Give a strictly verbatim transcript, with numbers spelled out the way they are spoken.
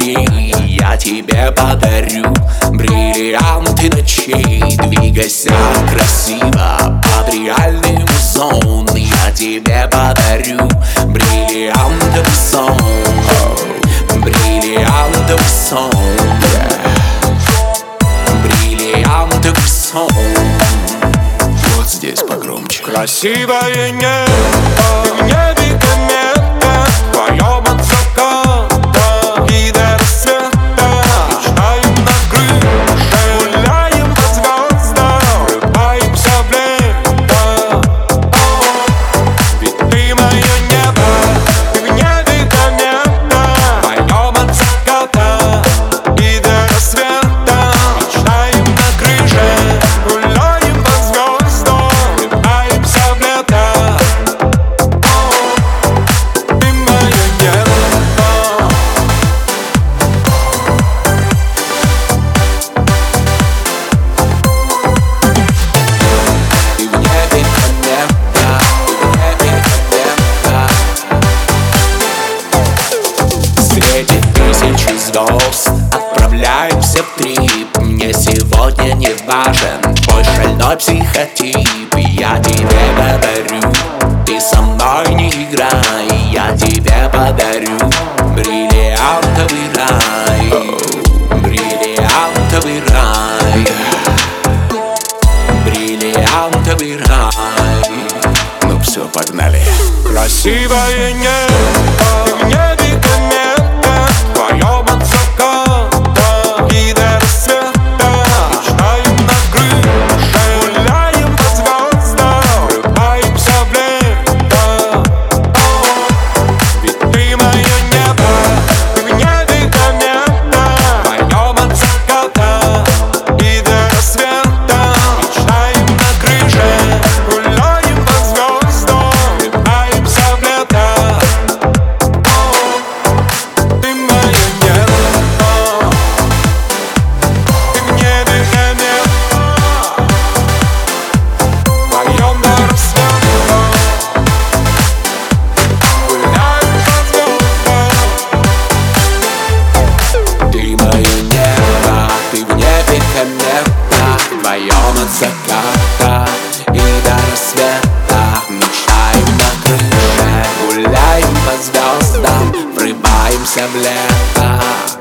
смотри, я тебе подарю бриллианты ночей. Двигайся красиво под реальным сон. Я тебе подарю бриллиантовый сон, бриллиантовый сон, бриллиантовый сон. Вот здесь погромче. Красивое небо, ты в небе комета, вдвоем от заката и до рассвета. Мечтаем на крыше, гуляем по звездам, врываемся в лето. Ведь ты мое небо, ты в небе комета, вдвоем от заката и до рассвета. Мечтаем на крыше, гуляем по звездам, врываемся в лето. Ты мое небо. Ты в небе комета, ты в небе комета. Светит тысячи звезд, отправляемся в трип. Мне сегодня не важен твой шальной психотип. Я тебе подарю, ты со мной не играй. Я тебе подарю бриллиантовый рай, бриллиантовый рай, бриллиантовый рай. Ну все, погнали. Красивое небо, ты в небе комета, вдвоем от заката и до рассвета. Мечтаем на крыше, гуляем по звездам, врываемся в лето. Ведь ты мое небо, ты в небе комета, вдвоем от заката и до рассвета. Мечтаем на крыше, гуляем по звездам, врываемся в лето. Ты мое небо, ты в небе комета, вдвоем до рассвета. Гуляем по звездам. Ты мое небо, ты в небе комета, вдвоем от заката и до рассвета. Мечтаем на крыше, гуляем по звездам, врываемся в лето.